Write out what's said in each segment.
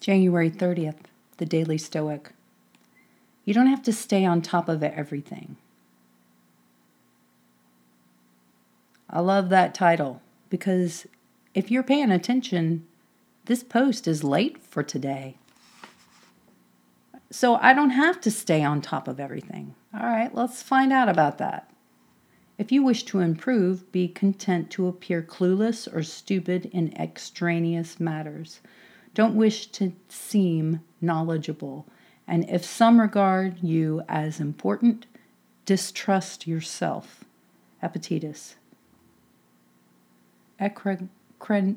January 30th, The Daily Stoic. You don't have to stay on top of everything. I love that title because if you're paying attention, this post is late for today. So I don't have to stay on top of everything. All right, let's find out about that. If you wish to improve, be content to appear clueless or stupid in extraneous matters. Don't wish to seem knowledgeable. And if some regard you as important, distrust yourself. Epictetus. Crendion.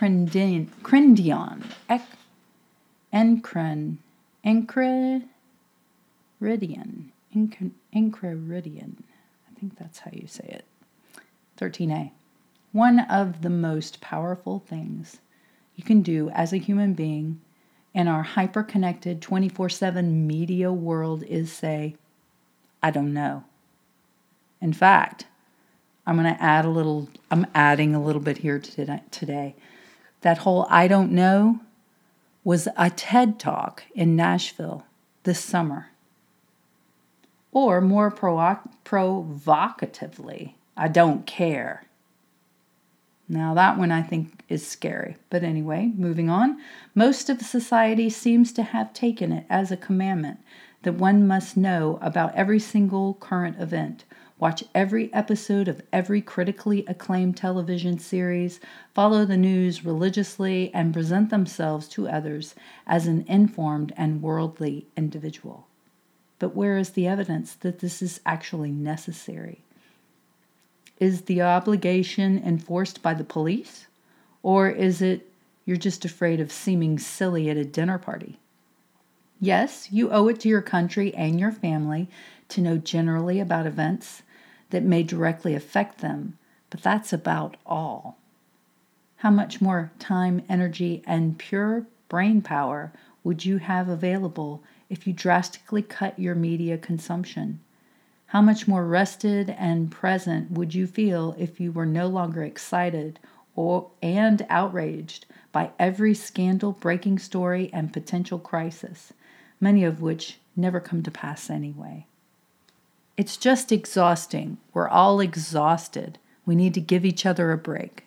Enchiridion. I think that's how you say it. 13a. One of the most powerful things you can do as a human being in our hyper-connected 24/7 media world is say, I don't know. In fact, I'm adding a little bit here today. That whole I don't know was a TED Talk in Nashville this summer. Or more provocatively, I don't care. Now that one I think is scary. But anyway, moving on. Most of society seems to have taken it as a commandment that one must know about every single current event, watch every episode of every critically acclaimed television series, follow the news religiously, and present themselves to others as an informed and worldly individual. But where is the evidence that this is actually necessary? Is the obligation enforced by the police? Or is it you're just afraid of seeming silly at a dinner party? Yes, you owe it to your country and your family to know generally about events that may directly affect them, but that's about all. How much more time, energy, and pure brain power would you have available if you drastically cut your media consumption? How much more rested and present would you feel if you were no longer excited and outraged by every scandal-breaking story and potential crisis, many of which never come to pass anyway? It's just exhausting. We're all exhausted. We need to give each other a break.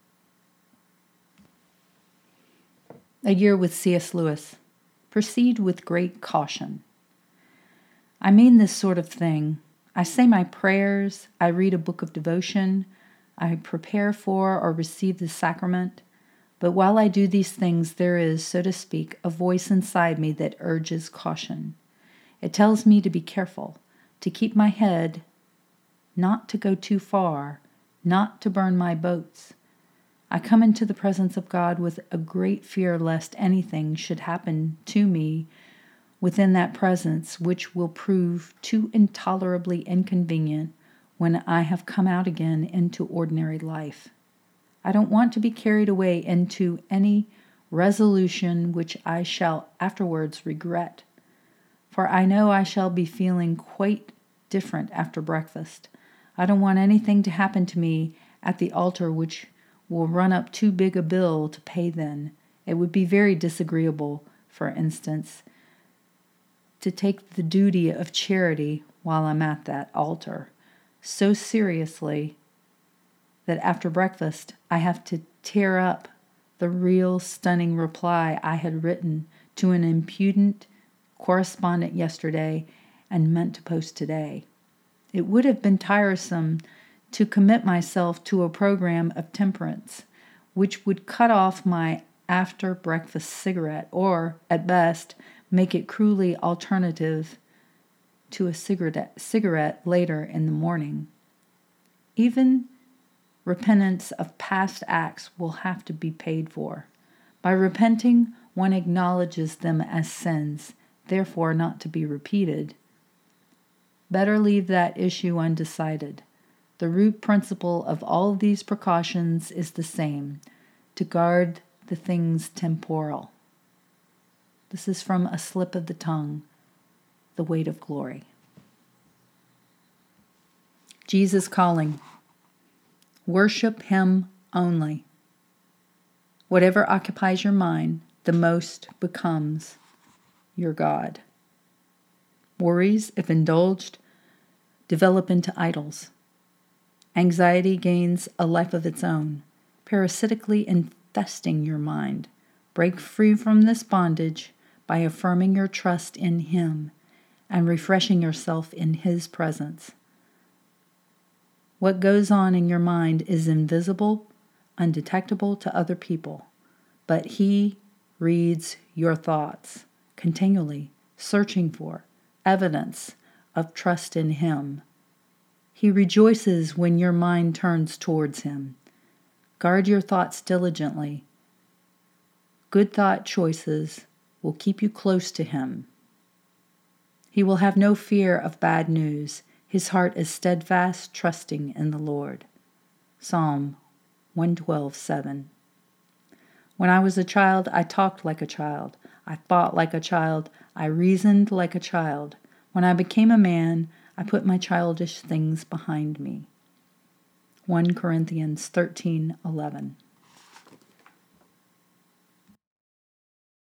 A Year with C.S. Lewis. Proceed with great caution. I mean this sort of thing. I say my prayers, I read a book of devotion, I prepare for or receive the sacrament, but while I do these things, there is, so to speak, a voice inside me that urges caution. It tells me to be careful, to keep my head, not to go too far, not to burn my boats. I come into the presence of God with a great fear lest anything should happen to me within that presence which will prove too intolerably inconvenient when I have come out again into ordinary life. I don't want to be carried away into any resolution which I shall afterwards regret, for I know I shall be feeling quite different after breakfast. I don't want anything to happen to me at the altar which will run up too big a bill to pay then. It would be very disagreeable, for instance, to take the duty of charity while I'm at that altar so seriously that after breakfast I have to tear up the real stunning reply I had written to an impudent correspondent yesterday and meant to post today. It would have been tiresome to commit myself to a program of temperance, which would cut off my after-breakfast cigarette, or, at best, make it cruelly alternative to a cigarette later in the morning. Even repentance of past acts will have to be paid for. By repenting, one acknowledges them as sins, therefore not to be repeated. Better leave that issue undecided. The root principle of all these precautions is the same, to guard the things temporal. This is from A Slip of the Tongue, The Weight of Glory. Jesus calling. Worship Him only. Whatever occupies your mind, the most becomes your God. Worries, if indulged, develop into idols. Anxiety gains a life of its own, parasitically infesting your mind. Break free from this bondage by affirming your trust in Him and refreshing yourself in His presence. What goes on in your mind is invisible, undetectable to other people, but He reads your thoughts continually, searching for evidence of trust in Him. He rejoices when your mind turns towards Him. Guard your thoughts diligently. Good thought choices will keep you close to Him. He will have no fear of bad news. His heart is steadfast, trusting in the Lord. Psalm 112:7. When I was a child, I talked like a child. I thought like a child. I reasoned like a child. When I became a man, I put my childish things behind me. 1 Corinthians 13:11.